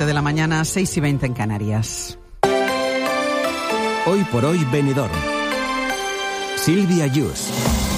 7 de la mañana, 6:20 en Canarias. Hoy por hoy Benidorm. Silvia Yus.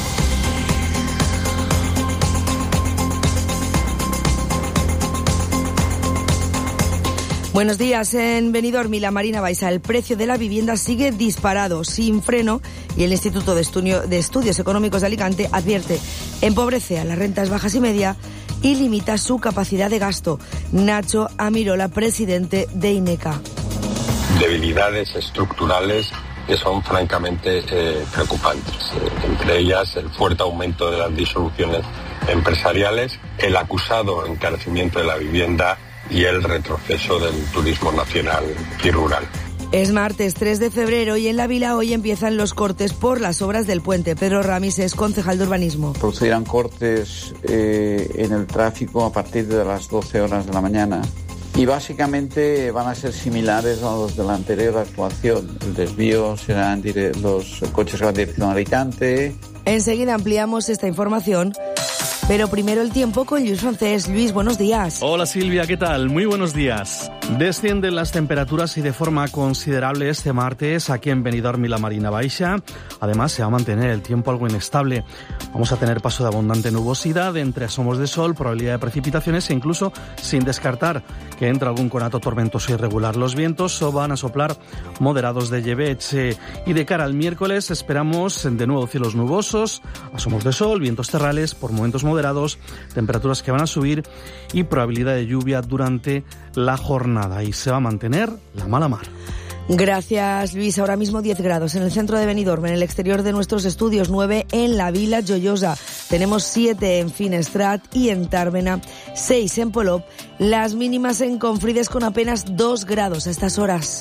Buenos días. En Benidorm y la Marina Baixa el precio de la vivienda sigue disparado, sin freno, y el Instituto de Estudios Económicos de Alicante advierte: empobrece a las rentas bajas y media y limita su capacidad de gasto. Nacho Amirola, presidente de INECA. Debilidades estructurales que son francamente preocupantes. Entre ellas el fuerte aumento de las disoluciones empresariales, el acusado encarecimiento de la vivienda y el retroceso del turismo nacional y rural. Es martes 3 de febrero y en La Vila hoy empiezan los cortes por las obras del puente. Pedro Ramis es concejal de urbanismo. Procederán cortes en el tráfico a partir de las 12 horas de la mañana y básicamente van a ser similares a los de la anterior actuación. El desvío serán los coches que van en dirección a Alicante. Enseguida ampliamos esta información. Pero primero el tiempo con Luis Francés. Luis, buenos días. Hola Silvia, ¿qué tal? Muy buenos días. Descienden las temperaturas y de forma considerable este martes aquí en Benidorm y la Marina Baixa. Además se va a mantener el tiempo algo inestable. Vamos a tener paso de abundante nubosidad, entre asomos de sol, probabilidad de precipitaciones e incluso sin descartar que entre algún conato tormentoso irregular. Los vientos van a soplar moderados de lleveche y de cara al miércoles esperamos de nuevo cielos nubosos, asomos de sol, vientos terrales, por momentos moderados, temperaturas que van a subir y probabilidad de lluvia durante la jornada. Y se va a mantener la mala mar. Gracias, Luis. Ahora mismo 10 grados en el centro de Benidorm, en el exterior de nuestros estudios, 9 en la Vila Joiosa. Tenemos 7 en Finestrat y en Tàrbena, 6 en Polop. Las mínimas en Confrides con apenas 2 grados a estas horas.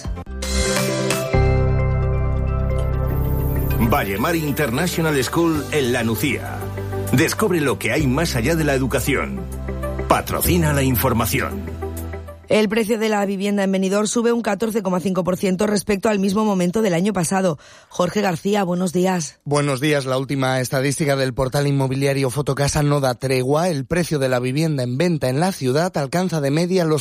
Vallemar International School en La Nucía. Descubre lo que hay más allá de la educación. Patrocina la información. El precio de la vivienda en Benidorm sube un 14,5% respecto al mismo momento del año pasado. Jorge García, buenos días. Buenos días. La última estadística del portal inmobiliario Fotocasa no da tregua. El precio de la vivienda en venta en la ciudad alcanza de media los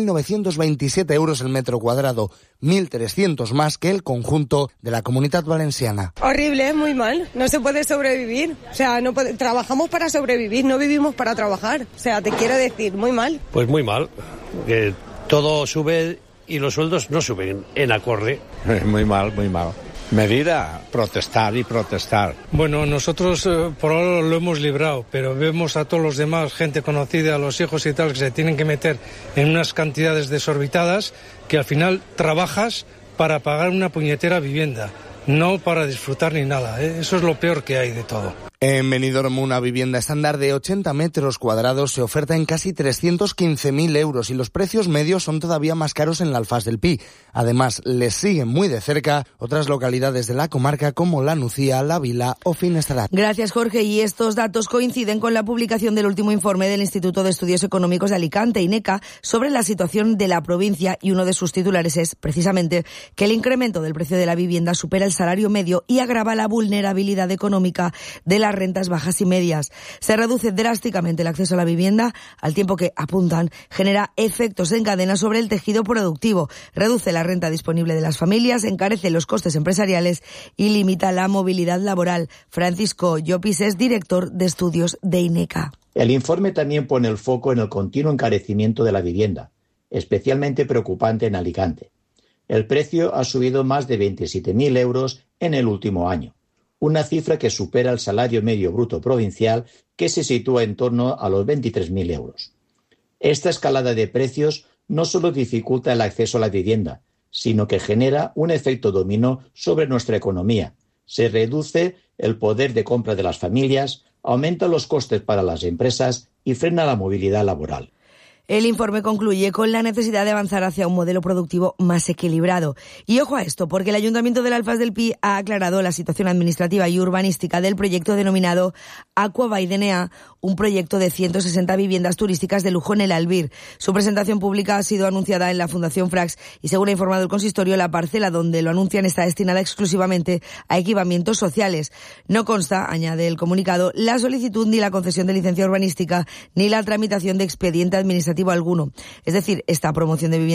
3.927 euros el metro cuadrado, 1.300 más que el conjunto de la Comunitat Valenciana. Horrible, muy mal. No se puede sobrevivir. O sea, trabajamos para sobrevivir, no vivimos para trabajar. O sea, te quiero decir, muy mal. Pues muy mal. Que todo sube y los sueldos no suben en acorde. Muy mal, muy mal. Medida, protestar y protestar. Bueno, nosotros por ahora lo hemos librado, pero vemos a todos los demás, gente conocida, a los hijos y tal, que se tienen que meter en unas cantidades desorbitadas que al final trabajas para pagar una puñetera vivienda, no para disfrutar ni nada, ¿eh? Eso es lo peor que hay de todo. En Benidorm una vivienda estándar de 80 metros cuadrados se oferta en casi 315.000 euros y los precios medios son todavía más caros en la Alfàs del Pi. Además, les siguen muy de cerca otras localidades de la comarca como La Nucía, La Vila o Finestrat. Gracias, Jorge. Y estos datos coinciden con la publicación del último informe del Instituto de Estudios Económicos de Alicante, INECA, sobre la situación de la provincia, y uno de sus titulares es precisamente que el incremento del precio de la vivienda supera el salario medio y agrava la vulnerabilidad económica de las rentas bajas y medias. Se reduce drásticamente el acceso a la vivienda, al tiempo que, apuntan, genera efectos en cadena sobre el tejido productivo, reduce la renta disponible de las familias, encarece los costes empresariales y limita la movilidad laboral. Francisco Llopis es director de estudios de INECA. El informe también pone el foco en el continuo encarecimiento de la vivienda, especialmente preocupante en Alicante. El precio ha subido más de 27.000 euros en el último año, una cifra que supera el salario medio bruto provincial, que se sitúa en torno a los 23.000 euros. Esta escalada de precios no solo dificulta el acceso a la vivienda, sino que genera un efecto dominó sobre nuestra economía. Se reduce el poder de compra de las familias, aumenta los costes para las empresas y frena la movilidad laboral. El informe concluye con la necesidad de avanzar hacia un modelo productivo más equilibrado. Y ojo a esto, porque el Ayuntamiento de la Alfàs del Pi ha aclarado la situación administrativa y urbanística del proyecto denominado Aqua Vall-d'Enea, un proyecto de 160 viviendas turísticas de lujo en el Albir. Su presentación pública ha sido anunciada en la Fundación Frax y, según ha informado el consistorio, la parcela donde lo anuncian está destinada exclusivamente a equipamientos sociales. No consta, añade el comunicado, la solicitud ni la concesión de licencia urbanística ni la tramitación de expediente administrativo alguno. Es decir, esta promoción de vivienda